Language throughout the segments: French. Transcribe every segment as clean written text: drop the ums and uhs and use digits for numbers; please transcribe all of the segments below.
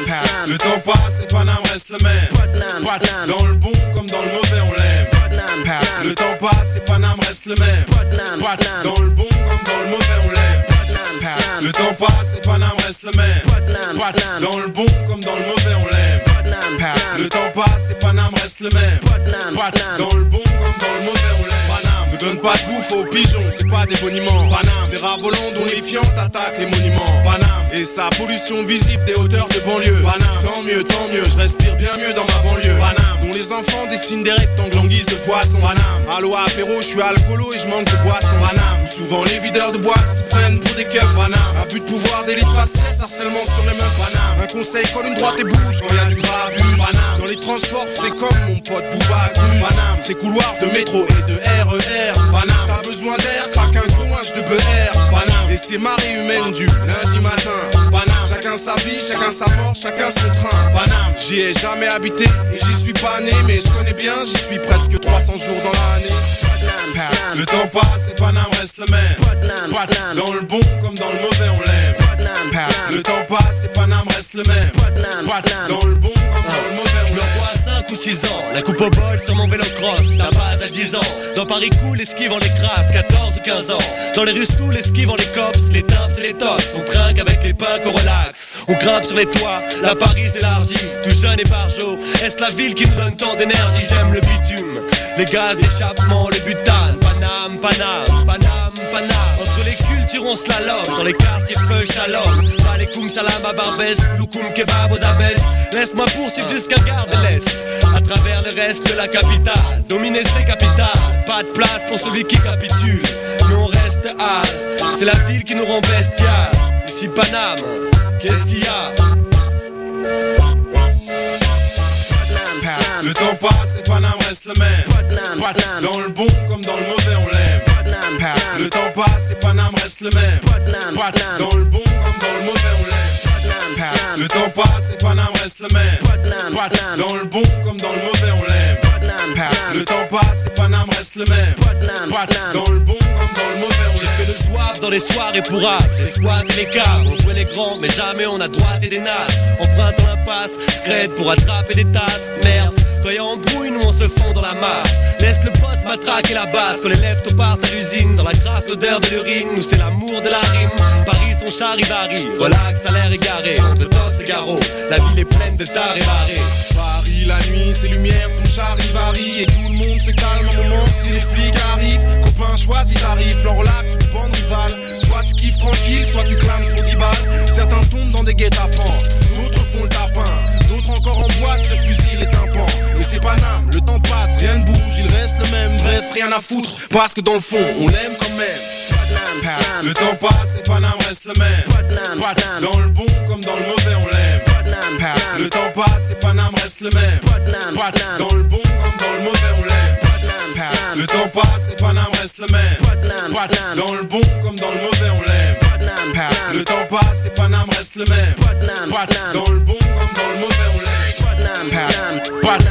Le temps passe et Paname reste le même. Dans le bon comme dans le mauvais on l'aime. Le temps passe et Paname reste le même. Dans le bon comme dans le mauvais on l'aime. Le temps passe et Paname reste le même. Dans le bon comme dans le mauvais on l'aime. Le temps passe et Paname reste le même. Dans le bon comme dans le mauvais on l'aime. Paname ne donne pas de bouffe aux pigeons, c'est pas des boniments. Paname, c'est rats volants dont les fientes attaquent les monuments. Paname, et sa pollution visible des hauteurs de banlieue. Paname, tant mieux, je respire bien mieux dans ma banlieue. Paname, dont les enfants dessinent des rectangles en guise de poisson. Paname, allo apéro, je suis alcoolo et je manque de boisson. Paname, où souvent les videurs de boîte se prennent pour des keufs. Paname, abus de pouvoir, d'élite faciès, harcèlement sur les meufs. Paname, un conseil, colle une droite et bouge quand y'a du grabuge. Paname, dans les transports, c'est comme mon pote Bouba. Paname, ces couloirs de métro et de RER. Paname, t'as besoin d'air, craque un gros H de BR. Paname, et c'est marée humaine du lundi matin. Paname, chacun sa vie, chacun sa mort, chacun son train. Paname, j'y ai jamais habité et j'y suis pas né, mais je connais bien, j'y suis presque 300 jours dans l'année. Le temps passe et Paname reste le même. Dans le bon comme dans le mauvais on l'aime. Le temps passe et Paname reste le même. Dans le bon comme dans le mauvais on l'aime. Je me vois 5 ou 6 ans, la coupe au bol sur mon vélo cross. La base à 10 ans, dans Paris cool, esquive en les crasses, 14 ou 15 ans. Dans les rues sous, esquive en les cops, les timps et les tox. On trinque avec les punks, on relaxe. On grimpe sur les toits, la Paris s'élargit. Tout jeune et barjot, est-ce la ville qui nous donne tant d'énergie? J'aime le bitume, les gaz d'échappement, le butane. Paname, Paname, Paname, Paname. Entre les cultures on slalom, dans les quartiers feu shalom. Malekoum salam à Barbès, loukoum kebab aux abesses. Laisse-moi poursuivre jusqu'à Gare de l'Est, à travers le reste de la capitale. Dominer ses capitales, pas de place pour celui qui capitule. Mais on reste hâle, c'est la ville qui nous rend bestial. Ici Paname, qu'est-ce qu'il y a? Le temps passe et Paname reste le même. Dans le bon comme dans le mauvais on l'aime. Le temps passe et Paname reste le même. Dans le bon comme dans le mauvais on l'aime. Le temps passe et Paname reste le même. Dans le bon comme dans le mauvais on l'aime. Le temps passe et Paname reste le même. Dans le bon comme dans le mauvais on l'aime. J'ai fait le soif dans les soirées pour rap. J'ai squatté les caves, on jouait les grands, mais jamais on a droite et des nasses. Empruntant l'impasse, scred pour attraper des tasses. Merde, quand y'a embrouille, nous on se fond dans la masse. Laisse le poste matraquer la base. Quand les lèvres partent à l'usine, dans la crasse l'odeur de l'urine. Nous c'est l'amour de la rime. Paris son charivari, relax, à l'air égaré. Entre tox et garrot, la ville est pleine de tares et barrés. Paris la nuit, ses lumières, son charivari. Et tout le monde se calme un moment si les flics arrivent. Copains choisis tarifs, leur relax ou bande rivale. Soit tu kiffes tranquille, soit tu clames pour 10 balles. Certains tombent dans des guet-apens, d'autres font le tapin. D'autres encore en boîte, se fusillent les tympans. Et c'est Paname, le temps passe, rien ne bouge, il reste le même. Bref, rien à foutre, parce que dans le fond, on l'aime quand même. Le temps passe et Paname reste le même. Dans le bon comme dans le mauvais, on l'aime. Le temps passe et Paname reste le même. Dans le bon comme dans le mauvais, on l'aime. Le temps passe et Paname reste le même. Dans le bon comme dans le mauvais, on l'aime. Le temps passe et Paname reste le même. Dans le bon comme dans le mauvais, on l'aime.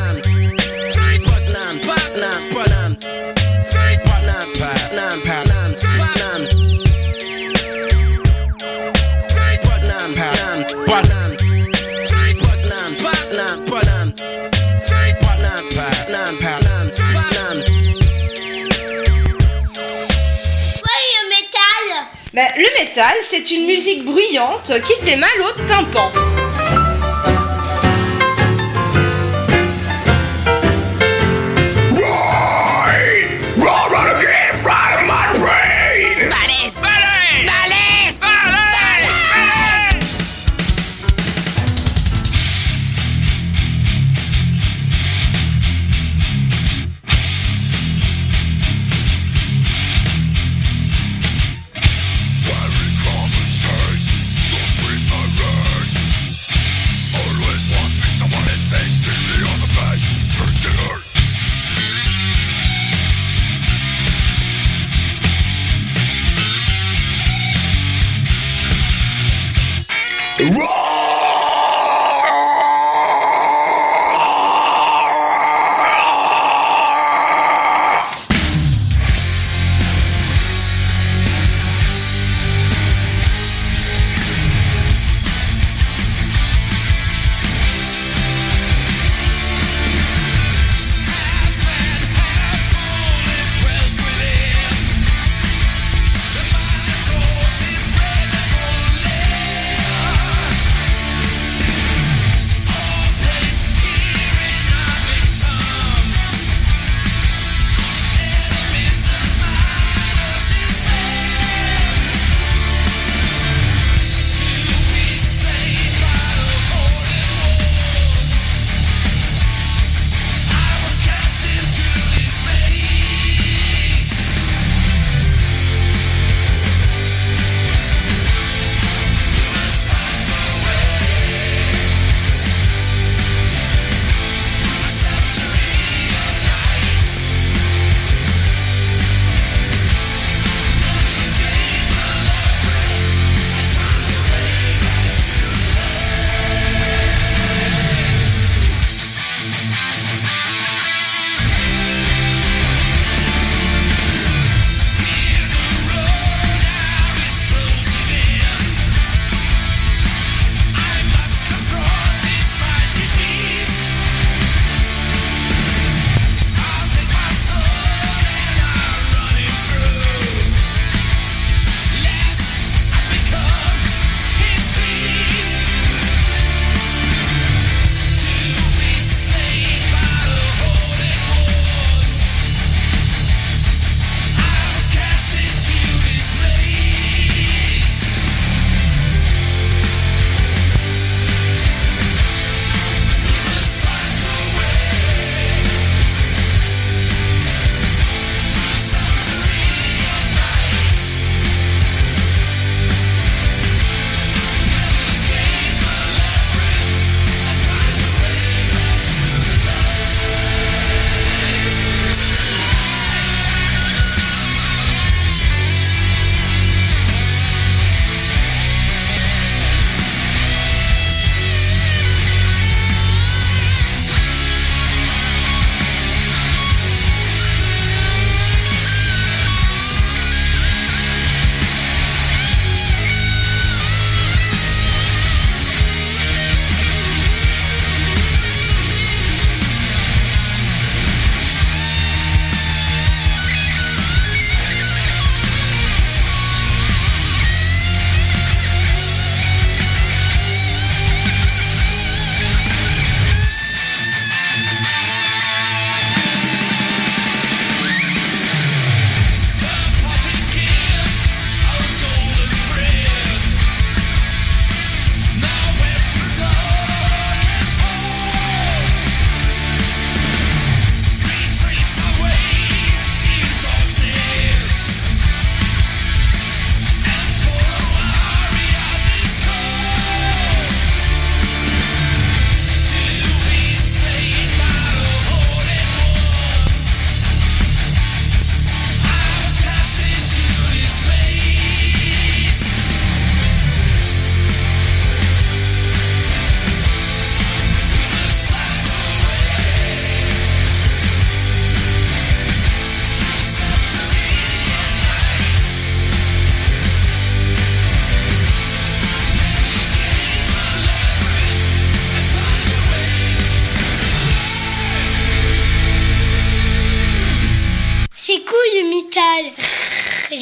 Ben, le métal, c'est une musique bruyante qui fait mal au tympan.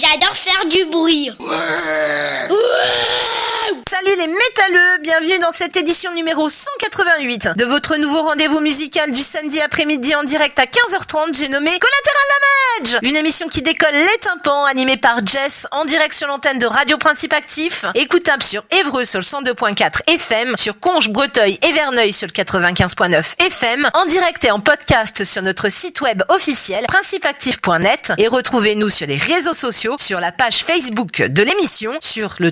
j'adore faire du bruit. Salut les métalleux, bienvenue dans cette édition numéro 188 de votre nouveau rendez-vous musical du samedi après-midi en direct à 15h30, j'ai nommé Collateral Damage. Une émission qui décolle les tympans, animée par Jess, en direct sur l'antenne de Radio Principe Actif, écoutable sur Évreux sur le 102.4 FM, sur Conches, Breteuil et Verneuil sur le 95.9 FM, en direct et en podcast sur notre site web officiel principeactif.net, et retrouvez-nous sur les réseaux sociaux, sur la page Facebook de l'émission, sur le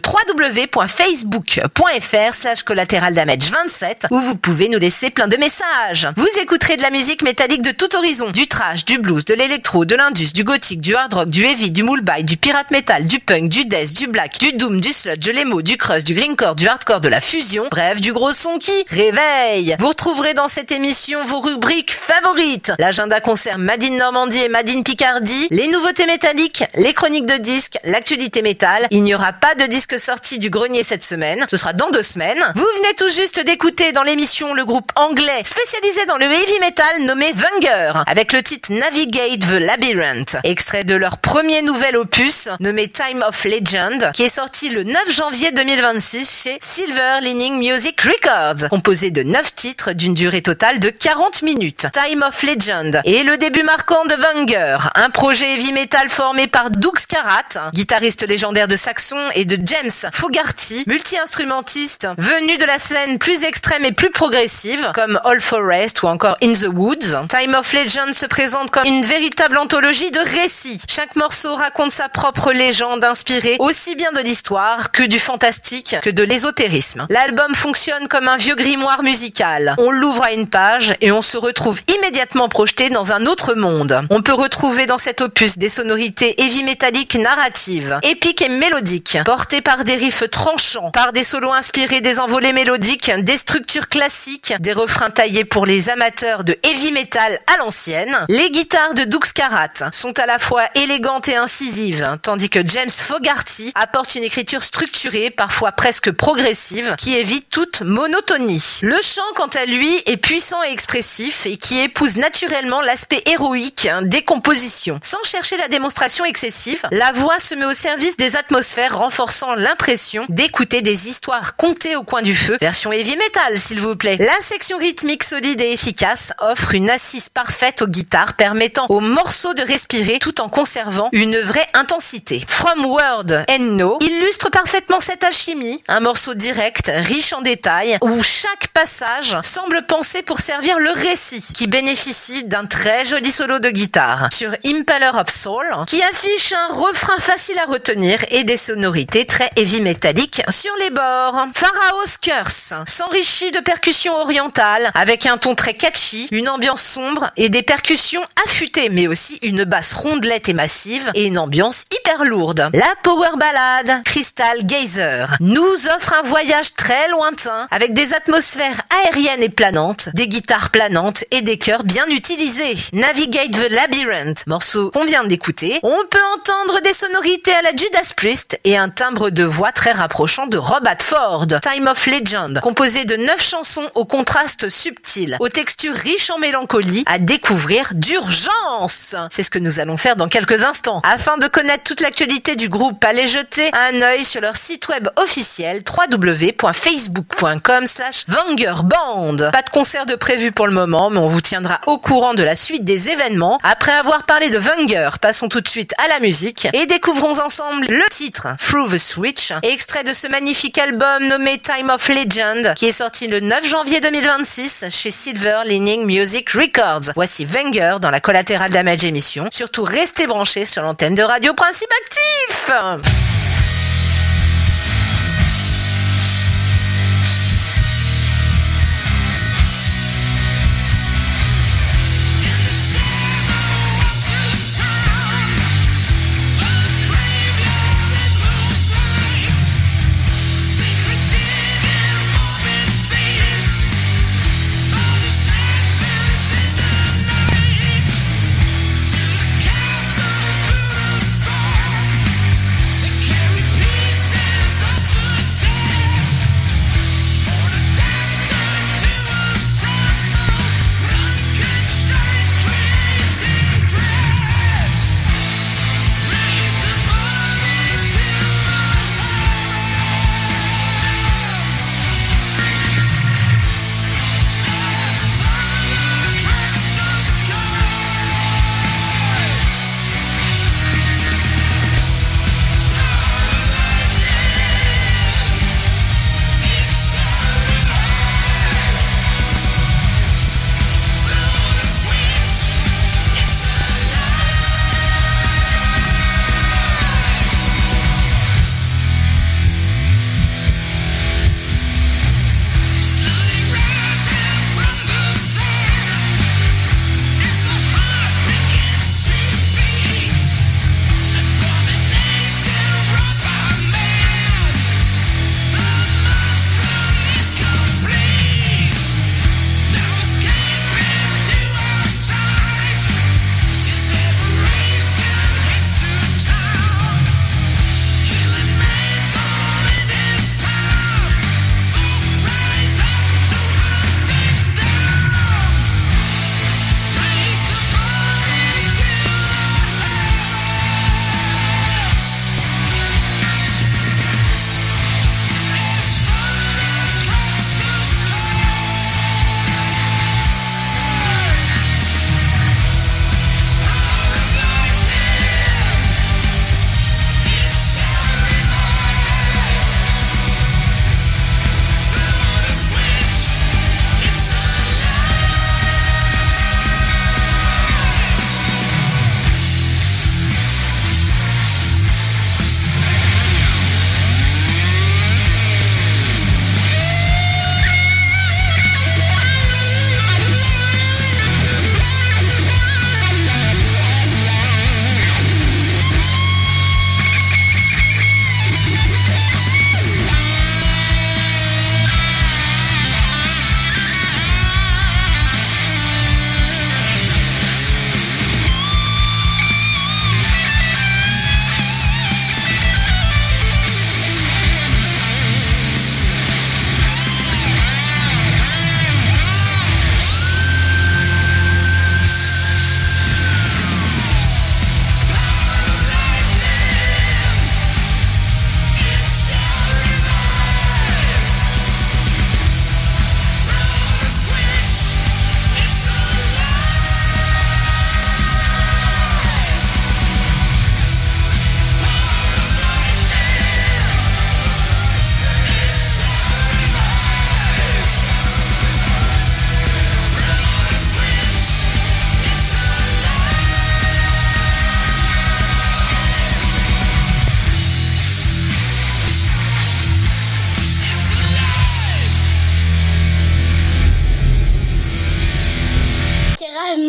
www.facebook.fr/collateraldamage27, où vous pouvez nous laisser plein de messages. Vous écouterez de la musique métallique de tout horizon, du thrash, du blues, de l'électro, de l'indus, du gothique, du hard rock, du heavy, du moulbaï, du pirate metal, du punk, du death, du black, du doom, du sludge, de l'emo, du crust, du greencore, du hardcore, de la fusion, bref, du gros son qui réveille. Vous retrouverez dans cette émission vos rubriques favorites, l'agenda concert Made in Normandie et Made in Picardie, les nouveautés métalliques, les chroniques de disques, l'actualité métal. Il n'y aura pas de disque sorti du grenier cette semaine, ce sera dans 2 semaines. Vous venez tout juste d'écouter dans l'émission le groupe anglais spécialisé dans le heavy metal nommé Wenger, avec le titre Navigate the Labyrinth, extrait de leur premier nouvel opus nommé Time of Legend, qui est sorti le 9 janvier 2026 chez Silver Lining Music Records, composé de 9 titres d'une durée totale de 40 minutes. Time of Legend est le début marquant de Wenger, un projet heavy metal formé par Doug Scarratt, guitariste légendaire de Saxon, et de James Fogarty, multi-instrumentiste venu de la scène plus extrême et plus progressive, comme All Forest ou encore In the Woods. Time of Legend se présente comme une véritable anthologie de récits. Chaque morceau raconte sa propre légende, inspirée aussi bien de l'histoire que du fantastique que de l'ésotérisme. L'album fonctionne comme un vieux grimoire musical. On l'ouvre à une page et on se retrouve immédiatement projeté dans un autre monde. On peut retrouver dans cet opus des sonorités heavy métalliques narratives, épiques et mélodiques, portées par des riffs tranchants, par des solos inspirés des envolées mélodiques, des structures classiques, des refrains taillés pour les amateurs de heavy metal à l'ancienne. Les guitares de Doug Scarratt sont à la fois élégantes et incisives, tandis que James Fogarty apporte une écriture structurée, parfois presque progressive, qui évite toute monotonie. Le chant, quant à lui, est puissant et expressif et qui épouse naturellement l'aspect héroïque des compositions. Sans chercher la démonstration excessive, la voix se met au service des atmosphères, renforçant l'impression d'écouter des histoires contées au coin du feu, version heavy metal s'il vous plaît. La section rythmique solide et efficace offre une assise parfaite aux guitares, permettant aux morceaux de respirer tout en conservant une vraie intensité. From Word and No illustre parfaitement cette alchimie, un morceau direct, riche en détails, où chaque passage semble pensé pour servir le récit, qui bénéficie d'un très joli solo de guitare. Sur Impaler of Soul, qui affiche un refrain facile à retenir et des sonorités très heavy métalliques sur les bords. Pharaoh's Curse s'enrichit de percussions orientales, avec un ton très catchy, une ambiance sombre et des percussions affûtées, mais aussi une basse rondelette et massive et une ambiance hyper lourde. La power ballade Crystal Gazer nous offre un voyage très lointain, avec des atmosphères aériennes et planantes, des guitares planantes et des chœurs bien utilisés. Navigate the Labyrinth, morceau qu'on vient d'écouter, on peut entendre des sonorités à la Judas Priest et un timbre de voix très rapprochant de Rob Halford. Time of Legend, composé de 9 chansons au contraste subtil, aux textures riches en mélancolie, à découvrir d'urgence. C'est ce que nous allons faire dans quelques instants. Afin de connaître toute l'actualité du groupe, allez jeter un œil sur leur site web officiel www.facebook.com/WengerBand. Pas de concert de prévu pour le moment, mais on vous tiendra au courant de la suite des événements. Après avoir parlé de Wenger, passons tout de suite à la musique et découvrons ensemble le titre Through the Switch, extrait de ce magnifique album nommé Time of Legend, qui est sorti le 9 janvier 2026 chez Silver Lining Music Records. Voici Wenger dans la Collateral Damage émission. Surtout restez branchés sur l'antenne de Radio Principe Actif. Can't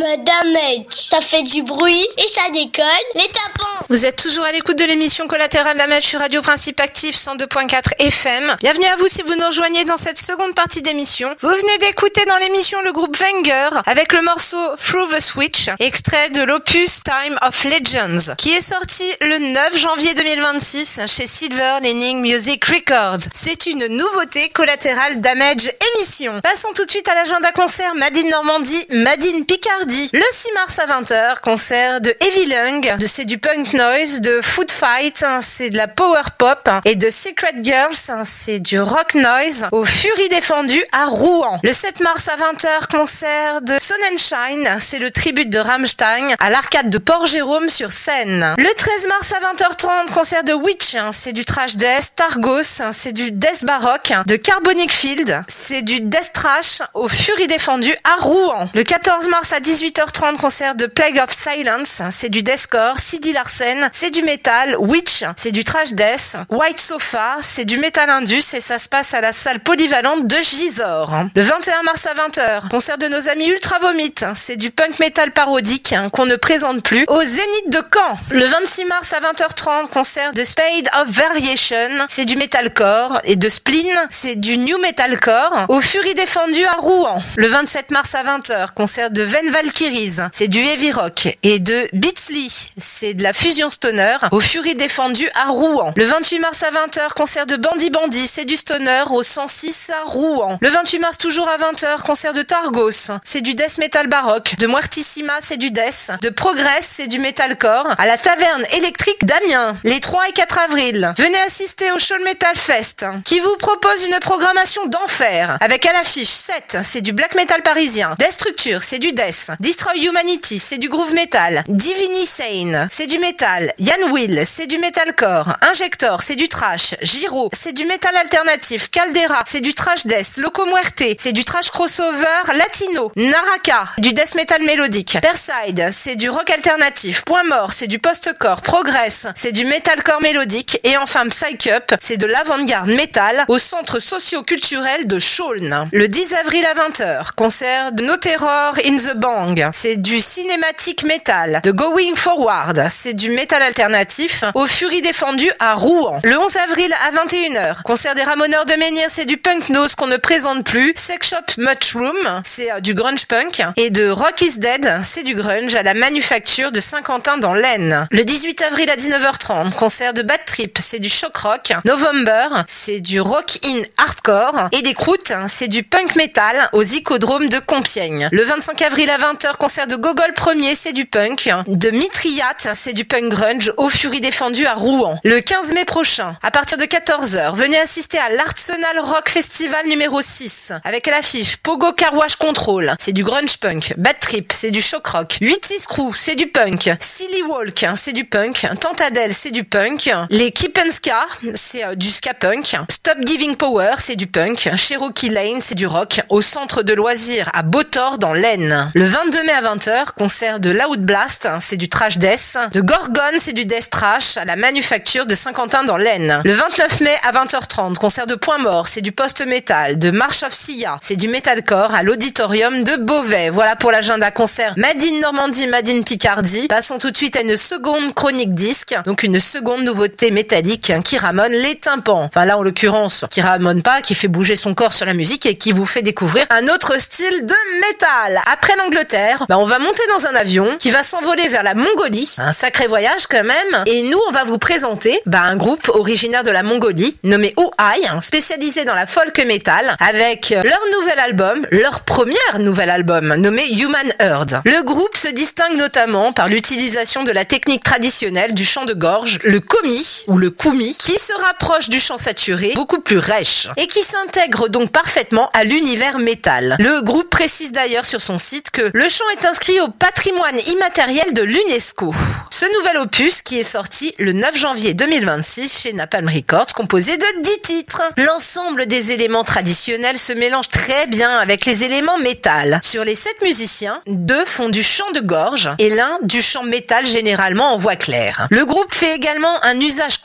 Damage. Ça fait du bruit et ça décolle les tapons. Vous êtes toujours à l'écoute de l'émission Collateral Damage sur Radio Principe Actif 102.4 FM. Bienvenue à vous si vous nous rejoignez dans cette seconde partie d'émission. Vous venez d'écouter dans l'émission le groupe Wenger avec le morceau Through the Switch, extrait de l'opus Time of Legends, qui est sorti le 9 janvier 2026 chez Silver Lining Music Records. C'est une nouveauté Collateral Damage émission. Passons tout de suite à l'agenda concert Made in Normandie, Made in Picardie. Le 6 mars à 20h, concert de Heavy Lung, c'est du punk noise, de Food Fight, c'est de la power pop, et de Secret Girls, c'est du rock noise, au Furie Défendu à Rouen. Le 7 mars à 20h, concert de Sonnenschein, c'est le tribute de Rammstein à l'arcade de Port-Jérôme sur Seine. Le 13 mars à 20h30, concert de Witch, c'est du trash death, Targos, c'est du death baroque, de Carbonic Field, c'est du death trash au Furie Défendu à Rouen. Le 14 mars à 18h30, concert de Plague of Silence, c'est du deathcore, Sidi Larsen, c'est du metal, Witch, c'est du trash death, White Sofa, c'est du metal indus et ça se passe à la salle polyvalente de Gisors. Le 21 mars à 20h, concert de nos amis Ultra Vomit, c'est du punk metal parodique qu'on ne présente plus au Zénith de Caen. Le 26 mars à 20h30, concert de Spade of Variation, c'est du metalcore, et de Spleen, c'est du new metalcore au Furie Défendu à Rouen. Le 27 mars à 20h, concert de Ven Valkyries, c'est du heavy rock, et de Beatsley, c'est de la fusion stoner au Furie Défendu à Rouen. Le 28 mars à 20h, concert de Bandy Bandy, c'est du stoner au 106 à Rouen. Le 28 mars toujours à 20h, concert de Targos, c'est du death metal baroque, de Muertissima, c'est du death, de Progress, c'est du metalcore, à la Taverne électrique d'Amiens, les 3 et 4 avril. Venez assister au Show Metal Fest, qui vous propose une programmation d'enfer, avec à l'affiche 7, c'est du black metal parisien, Destructure, c'est du death, Destroy Humanity, c'est du groove metal, Divini Sane, c'est du metal, Yann Will, c'est du metalcore, Injector, c'est du trash, Giro, c'est du metal alternatif, Caldera, c'est du trash death, Loco Muerte, c'est du trash crossover latino, Naraka, du death metal mélodique, Perside, c'est du rock alternatif, Point Mort, c'est du post-core, Progress, c'est du metalcore mélodique, et enfin Psycup, c'est de l'avant-garde metal au centre socio-culturel de Chaulnes. Le 10 avril à 20h, concert de No Terror in the Bang, c'est du cinématique metal, de Going Forward, c'est du metal alternatif au Furie Défendu à Rouen. Le 11 avril à 21h, concert des Ramoneurs de Menhir, c'est du punk nose qu'on ne présente plus, Sex Shop Mushroom, c'est du grunge punk, et de Rock is Dead, c'est du grunge à la Manufacture de Saint-Quentin dans l'Aisne. Le 18 avril à 19h30, concert de Bad Trip, c'est du shock rock, November, c'est du rock in hardcore, et des Croûtes, c'est du punk metal aux Icodromes de Compiègne. Le 25 avril à 20h, concert de Gogol Premier, c'est du punk, de Mitriat, c'est du punk grunge au Furie Défendu à Rouen. Le 15 mai prochain, à partir de 14h, venez assister à l'Arsenal Rock Festival numéro 6, avec à l'affiche Pogo Car Wash Control, c'est du grunge punk, Bad Trip, c'est du shock rock, 8-6 Crew, c'est du punk, Silly Walk, c'est du punk, Tantadel, c'est du punk, les Kipenska, c'est du ska punk, Stop Giving Power, c'est du punk, Cherokee Lane, c'est du rock, au centre de loisirs à Beautor dans l'Aisne. Le 22 mai à 20h, concert de Loud Blast, c'est du trash death, de Gorgon, c'est du death trash à la Manufacture de Saint-Quentin dans l'Aisne. Le 29 mai à 20h30, concert de Point Mort, c'est du post-metal, de March of Sia, c'est du metalcore à l'auditorium de Beauvais. Voilà pour l'agenda concert Made in Normandie, Made in Picardie. Passons tout de suite à une seconde chronique disque, donc une seconde nouveauté métallique qui ramone les tympans. Enfin là en l'occurrence, qui ramone pas, qui fait bouger son corps sur la musique et qui vous fait découvrir un autre style de métal. Après l'Angleterre, on va monter dans un avion qui va s'envoler vers la Mongolie. Un sacré voyage quand même. Et nous, on va vous présenter un groupe originaire de la Mongolie nommé OI, spécialisé dans la folk metal, avec leur nouvel album, leur premier nouvel album, nommé Human Herd. Le groupe se distingue notamment par l'utilisation de la technique traditionnelle du chant de gorge, le komi ou le kumi, qui se rapproche du chant saturé, beaucoup plus rêche, et qui s'intègre donc parfaitement à l'univers métal. Le groupe précise d'ailleurs sur son site que le chant est inscrit au patrimoine immatériel de l'UNESCO. Ce nouvel opus qui est sorti le 9 janvier 2026 chez Napalm Records, composé de 10 titres. L'ensemble des éléments traditionnels se mélange très bien avec les éléments métal. Sur les 7 musiciens, 2 font du chant de gorge et l'un du chant métal généralement en voix claire. Le groupe fait également un usage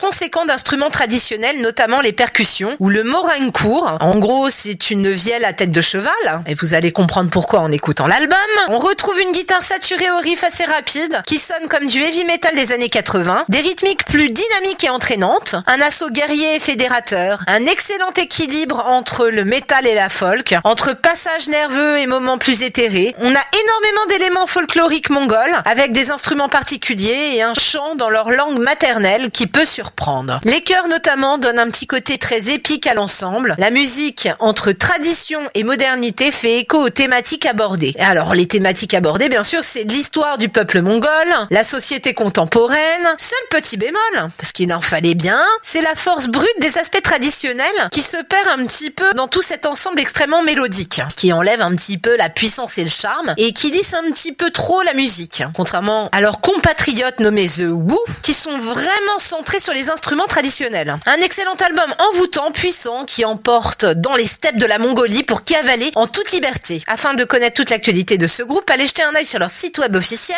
conséquent d'instruments traditionnels, notamment les percussions, ou le morincourt. En gros, c'est une vielle à tête de cheval, et vous allez comprendre pourquoi en écoutant l'album. On retrouve une guitare saturée au riff assez rapide, qui sonne comme du heavy metal des années 80, des rythmiques plus dynamiques et entraînantes, un assaut guerrier et fédérateur, un excellent équilibre entre le métal et la folk, entre passages nerveux et moments plus éthérés. On a énormément d'éléments folkloriques mongols, avec des instruments particuliers et un chant dans leur langue maternelle qui peut surprendre. Les chœurs notamment donnent un petit côté très épique à l'ensemble. La musique, entre tradition et modernité, fait écho aux thématiques abordées. Et alors, les thématiques abordées, bien sûr, c'est de l'histoire du peuple mongol, la société contemporaine. Seul petit bémol, parce qu'il en fallait bien, c'est la force brute des aspects traditionnels qui se perd un petit peu dans tout cet ensemble extrêmement mélodique, qui enlève un petit peu la puissance et le charme, et qui lisse un petit peu trop la musique. Contrairement à leurs compatriotes nommés The Who, qui sont vraiment centrés sur les instruments traditionnels. Un excellent album envoûtant, puissant, qui emporte dans les steppes de la Mongolie pour cavaler en toute liberté. Afin de connaître toute l'actualité de ce groupe, allez jeter un œil sur leur site web officiel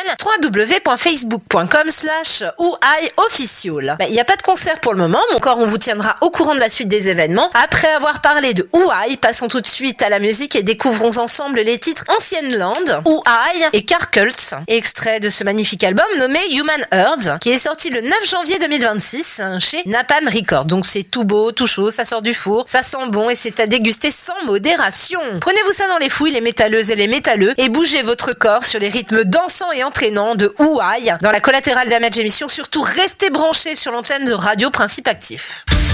www.facebook.com/ouai-official. Il n'y a pas de concert pour le moment, mais encore on vous tiendra au courant de la suite des événements. Après avoir parlé de Ouai, passons tout de suite à la musique et découvrons ensemble les titres Ancienne Land, Ouai et Karkult, extrait de ce magnifique album nommé Human Herds, qui est sorti le 9 janvier 2026 chez Napalm Records. Donc c'est tout beau, tout chaud, ça sort du four, ça sent bon et c'est à déguster sans modération. Prenez-vous ça dans les fouilles, les métalleuses et les métalleux, et bougez votre corps sur les rythmes dansants et entraînants de Ouai dans la Collateral Damage émission. Surtout restez branchés sur l'antenne de Radio Principe Actif.